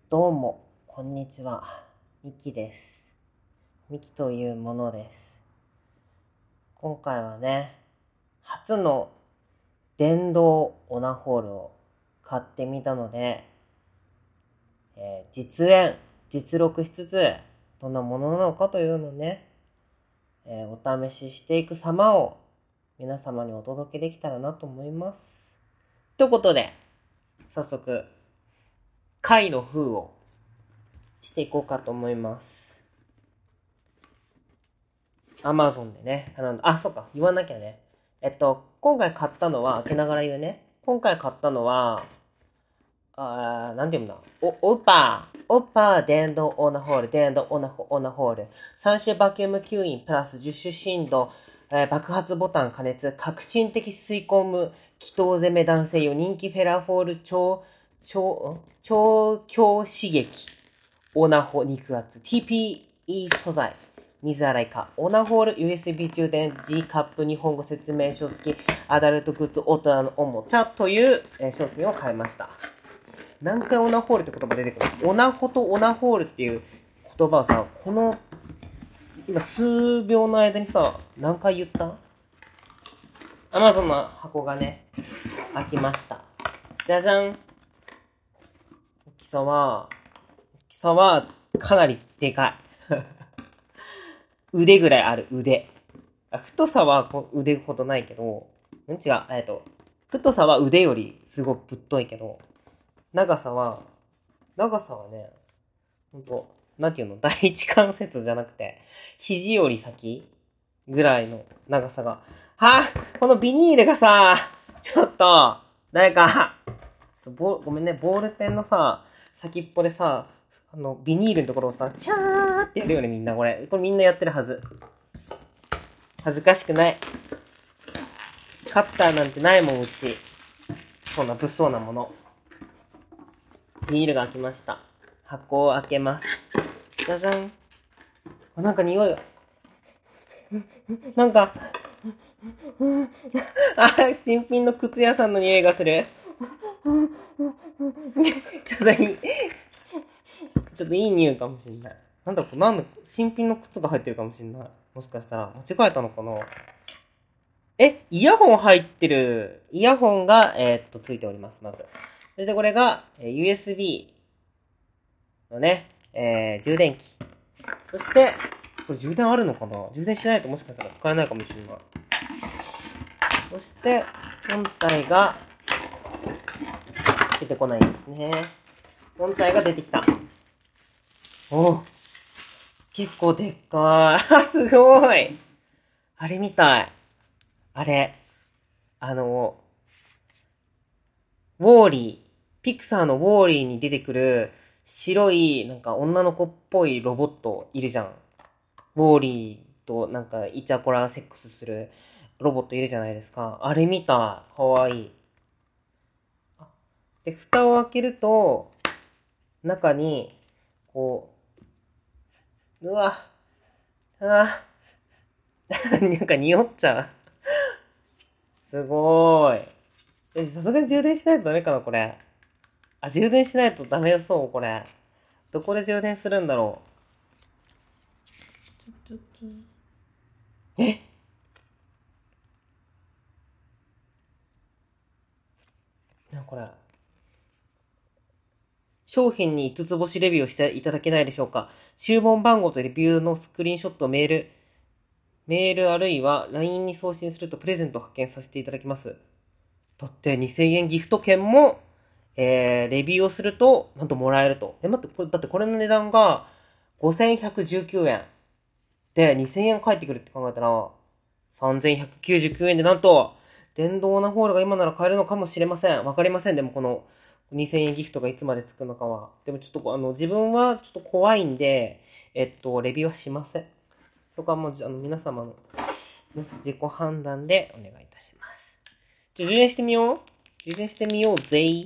どうも、こんにちは。ミキです。ミキというものです。今回はね、初の電動オナホールを買ってみたので、実録しつつ、どんなものなのかというのをね、お試ししていく様を皆様にお届けできたらなと思います。ということで、早速、回の封をしていこうかと思います。Amazon でね、頼んだ。そうか、言わなきゃね。今回買ったのは、開けながら言うね。今回買ったのは、なんて読むんだ。オッパー、電動オナホール、電動オナホール。3種バキューム吸引プラス10種振動、爆発ボタン加熱、革新的吸い込む、気筒攻め男性用人気フェラフォール超強刺激、オナホ肉圧、TPE 素材。水洗いか。オナホール USB 充電 G カップ日本語説明書付きアダルトグッズ大人のおもちゃという、商品を買いました。何回オナホールって言葉出てくるの？オナホとオナホールっていう言葉をさ、この今数秒の間にさ、何回言った？ Amazon の箱がね、開きました。じゃじゃん。大きさはかなりでかい。腕ぐらいある、腕。太さは腕ほどないけど、違う、太さは腕よりすごくぶっといけど、長さはね、なんていうの、第一関節じゃなくて、肘より先ぐらいの長さが。このビニールがさ、ちょっと、誰か、ごめんね、ボールペンのさ、先っぽでさ、ビニールのところをさ、チャーってやるよね、みんなこれみんなやってるはず。恥ずかしくない。カッターなんてないもん、うち。そんな物騒なもの。ビニールが開きました。箱を開けます。じゃじゃん。なんか匂いが。なんか、新品の靴屋さんの匂いがする。ちょっといい匂いかもしれない。新品の靴が入ってるかもしれない。もしかしたら、間違えたのかな？イヤホン入ってる。イヤホンが、ついております、まず。そしてこれが、USB のね、充電器。そして、これ充電あるのかな？充電しないともしかしたら使えないかもしれない。そして、本体が、出てこないですね。本体が出てきた。結構でっかい。すごい。あれみたい。あれ。ウォーリー。ピクサーのウォーリーに出てくる白い、なんか女の子っぽいロボットいるじゃん。ウォーリーとなんかイチャコラセックスするロボットいるじゃないですか。あれみたい。かわいい。で、蓋を開けると、中に、なんか匂っちゃう。すごーい。さすがに充電しないとダメかな、これ。充電しないとダメそう、これ。どこで充電するんだろう。これ。商品に5つ星レビューをしていただけないでしょうか。注文番号とレビューのスクリーンショットをメールあるいは LINE に送信するとプレゼントを発見させていただきます。だって2000円ギフト券も、レビューをすると、なんともらえると。待って、だってこれの値段が5119円。で、2000円返ってくるって考えたら、3199円でなんと、電動なホールが今なら買えるのかもしれません。わかりません。でもこの2000円ギフトがいつまでつくのかは。でもちょっと自分はちょっと怖いんで、レビューはしません。そこはもう、皆様の自己判断でお願いいたします。充電してみよう。充電してみようぜ。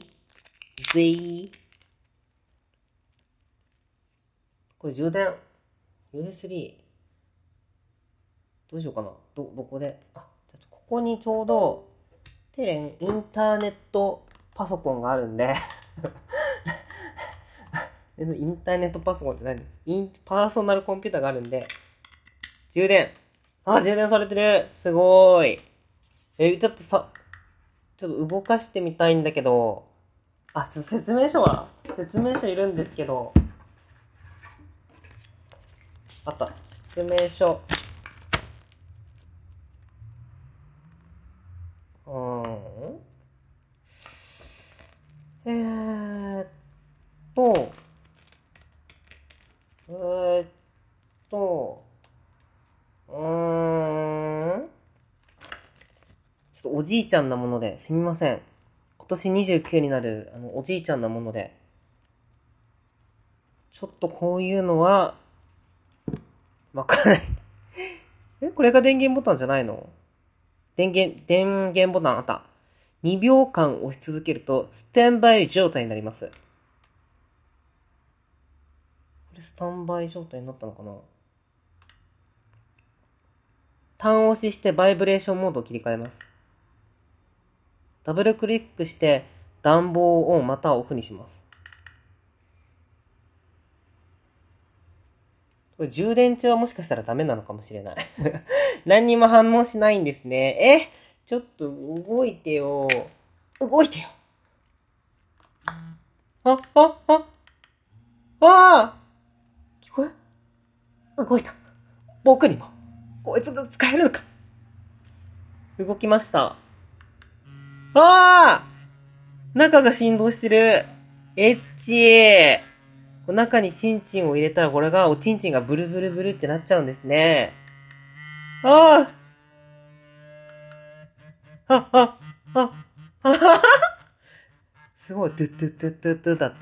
これ充電。USB。どうしようかな。どこで。ここにちょうど、インターネットパソコンがあるんで、 インターネットパソコンって何？パーソナルコンピューターがあるんで、充電。充電されてる。すごーい。ちょっと動かしてみたいんだけど、説明書いるんですけど、あった。説明書。えーっと、えーっと、ちょっとおじいちゃんなもので、すみません。今年29になる、おじいちゃんなもので、ちょっとこういうのは、わからない。これが電源ボタンじゃないの？電源ボタンあった。2秒間押し続けると、スタンバイ状態になります。これスタンバイ状態になったのかな？単押ししてバイブレーションモードを切り替えます。ダブルクリックして暖房をオンまたはオフにします。これ充電中はもしかしたらダメなのかもしれない。何にも反応しないんですね。ちょっと動いてよ。動いてよ。聞こえ？動いた。僕にも。こいつが使えるのか。動きました。中が振動してる。エッチ。中にチンチンを入れたらこれがおチンチンがブルブルブルってなっちゃうんですね。すごい、トゥトゥトゥトゥトゥだって。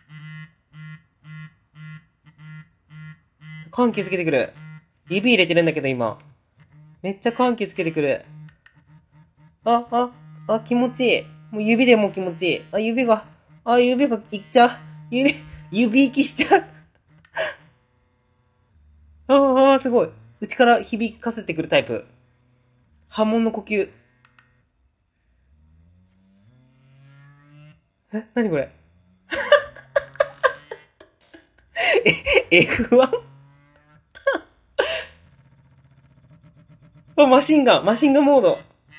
緩急つけてくる。指入れてるんだけど今。めっちゃ緩急つけてくる。気持ちいい。もう指でも気持ちいい。指がいっちゃう。指息しちゃう。すごい。内から響かせてくるタイプ。波紋の呼吸。なにこれF1? マシンガンモード。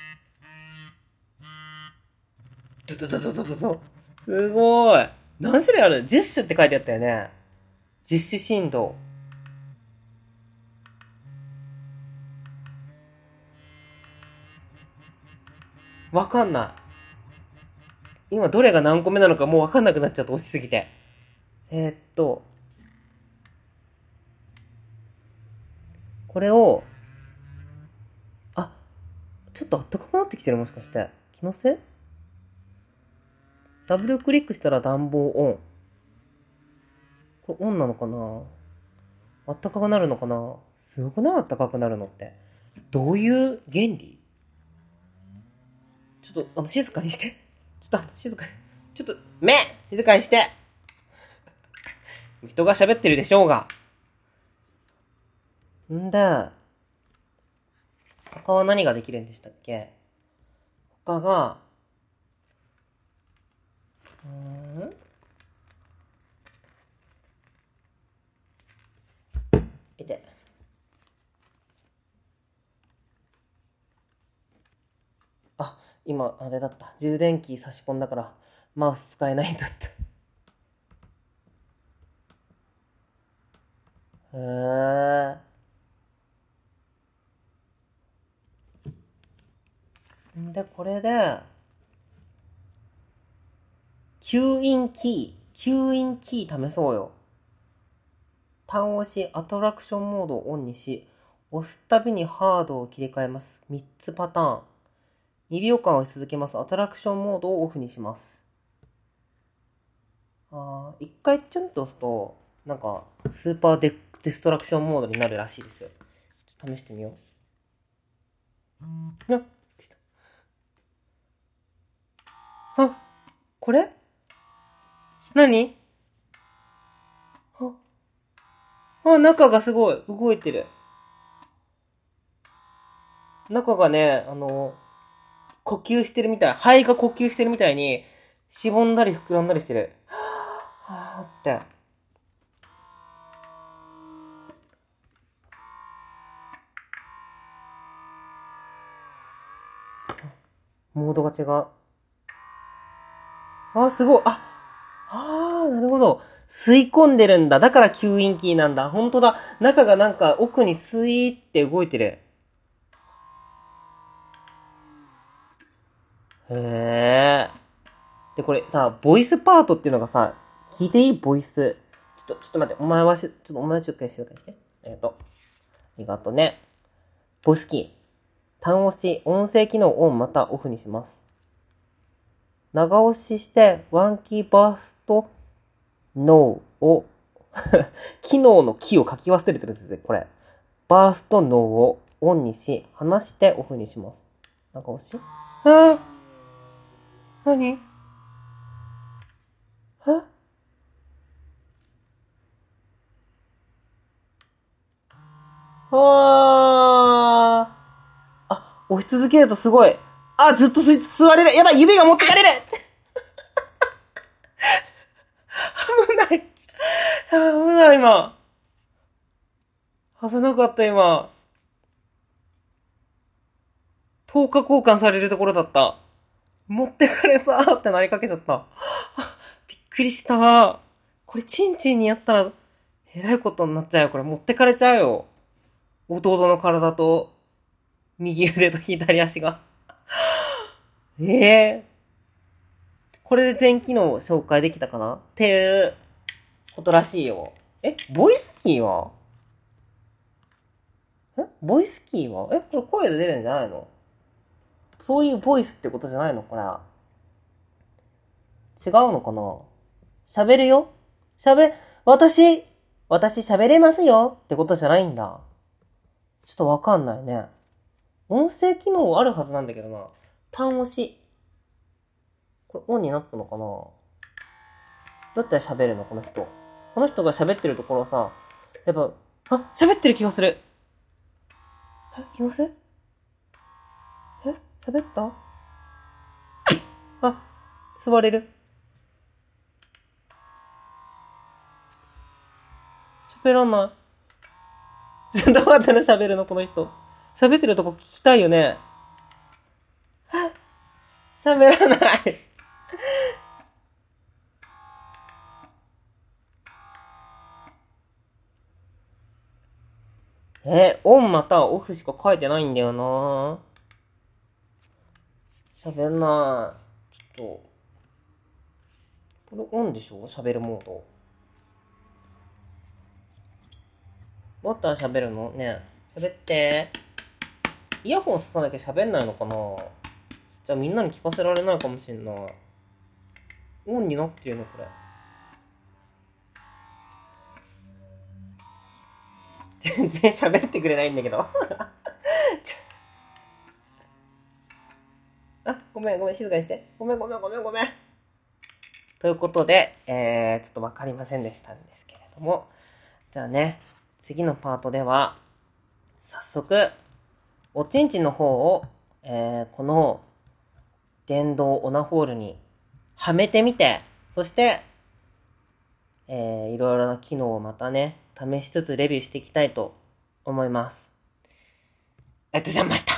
すごい。何種類ある？ 10 種って書いてあったよね。10種振動。わかんない。今どれが何個目なのかもうわかんなくなっちゃった押しすぎて。これを、ちょっとあったかくなってきてるもしかして。気のせい？ダブルクリックしたら暖房オン。これオンなのかな？あったかくなるのかな？すごくない？あったかくなるのって。どういう原理？ちょっと、静かにして。静かに。静かにして。人が喋ってるでしょうが。他は何ができるんでしたっけ？他が、いて。今、あれだった。充電器差し込んだから、マウス使えないんだった。で、これで、吸引キー試そうよ。単押し、アトラクションモードをオンにし、押すたびにハードを切り替えます。3つパターン。2秒間押し続けます。アトラクションモードをオフにします。一回チュンと押すと、なんか、スーパーデストラクションモードになるらしいですよ。ちょっと試してみよう。これ？何？中がすごい動いてる。中がね、呼吸してるみたい。肺が呼吸してるみたいに、しぼんだり膨らんだりしてる。って。 モードが違う。すごい。なるほど。吸い込んでるんだ。だから吸引キーなんだ。ほんとだ。中がなんか奥にスイーって動いてる。へー。で、これさ、ボイスパートっていうのがさ、聞いていいボイス。ちょっと待って。お前はちょっと静かにして。ありがとうね。ボイスキー。単押し、音声機能オンまたオフにします。長押しして、ワンキーバースト、ノーを、機能のキーを書き忘れてるんですよ、これ。バーストノーをオンにし、離してオフにします。長押し何押し続けるとすごい。ずっと座れる。やばい、指が持ってかれる危ない。危ない、今。危なかった、今。10日交換されるところだった。持ってかれたってなりかけちゃった。びっくりした。これ、チンチンにやったら、えらいことになっちゃうよ。これ、持ってかれちゃうよ。弟の体と、右腕と左足が。これで全機能紹介できたかなっていうことらしいよ。ボイスキーはボイスキーはこれ声で出るんじゃないの？そういうボイスってことじゃないのこれ。違うのかな？喋るよ？私喋れますよってことじゃないんだ。ちょっとわかんないね。音声機能あるはずなんだけどな。単押し。これオンになったのかな？どうやったら喋るのこの人。この人が喋ってるところさ、やっぱ、喋ってる気がする。気のせい？喋った？座れる。喋らない。どうやったら喋るのこの人。喋ってるとこ聞きたいよね。喋らない。オンまたはオフしか書いてないんだよな。喋んない。ちょっと。これオンでしょ？喋るモード。どうやったら喋るのねえ。喋って。イヤホンささなきゃ喋んないのかな？じゃあみんなに聞かせられないかもしんない。オンになってるのこれ。全然喋ってくれないんだけど。ごめん、静かにして。ごめん。ということで、ちょっとわかりませんでしたんですけれども。じゃあね、次のパートでは、早速、おちんちんの方を、この、電動オナホールにはめてみて、そして、いろいろな機能をまたね、試しつつレビューしていきたいと思います。ありがとうございました。